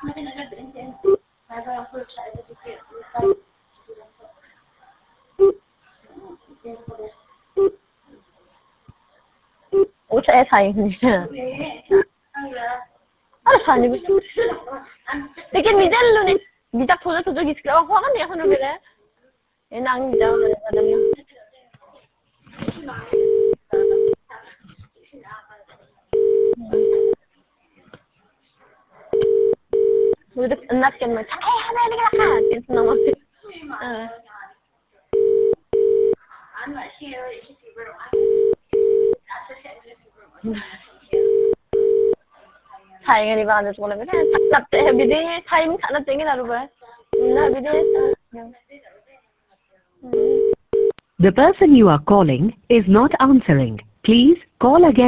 Usa niya. Saan niyo gusto? Lekin middle lo ne. Bijak thoda giskel. Ako kan ya kanu bere. Nang bijak ada niya. Udah enak kan macam. Ada ka. Itu nama. Sayang ni bang ada sekolah beda. Tak beda time tak nak tinggal lalu ber. Nak beda. The person you are calling is not answering. Please call again.